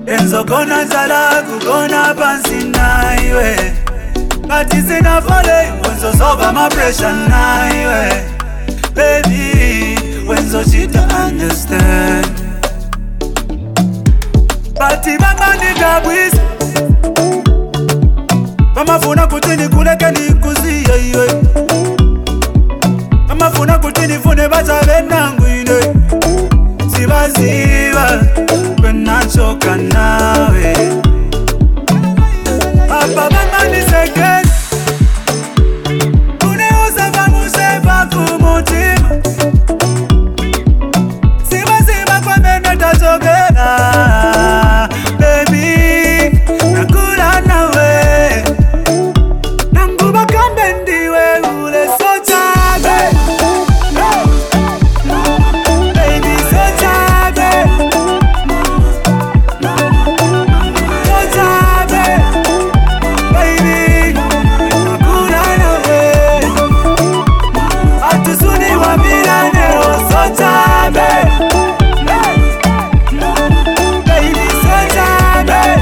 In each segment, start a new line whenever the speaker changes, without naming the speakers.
Enzo kona zala kukona pansi naiwe Kati sina fole Wenzo soba my pressure naiwe Baby Wenzo she don't understand Bati mama nitabwisa Mama funa kutini kuleke ni kuzi yeye Mama funa kutini fune bata benangu ine Ziba ziba Bena choka nawe Papa mama ni seke Kune usa vamuse baku mutima Ziba ziba kwa mene tachokena Baby Nakula nawe Nanguba kambe ndiwe ule sochabe Baby sochabe Sochabe Baby Nakula nawe Atusuni wa milane o sochabe Baby sochabe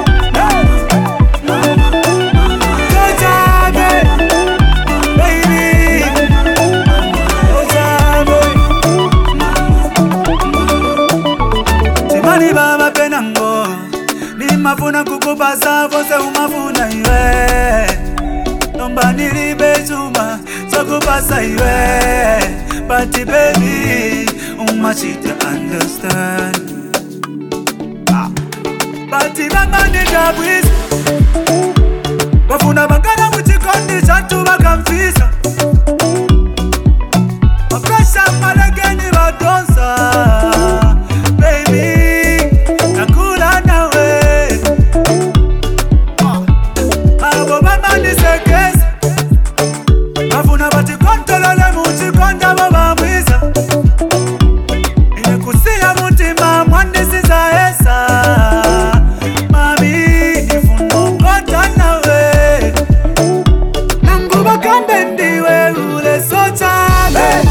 Mafuna kukupasa vose umafuna iwe Nomba nilibe chuma chakupasa iwe But baby, she don't understand But mama nitabwisa Wafuna bakana muchikondi chantu bakamfisa Mapresha malageni badonsa Baby, nakula nawe Abo mama nisekesi Wafuna bati kontolole muchikonda babamwisa Inekusia mutima mwandisi za esa Mami, nifuno kota nawe Nanguba kambe ndiwe ule sochabe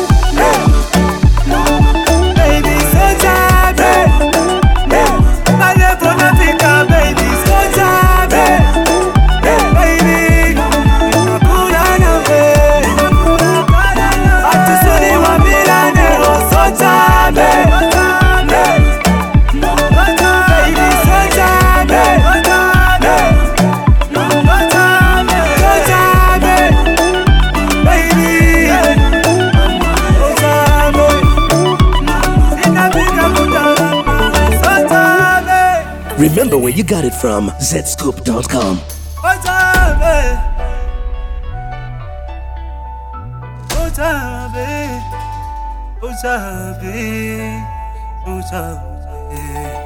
Baby sochabe Malepo nafika baby sochabe Baby, nakula nawe Atusuni wa milane o sochabe
Remember where you got it from, zscoop.com.
Ochabe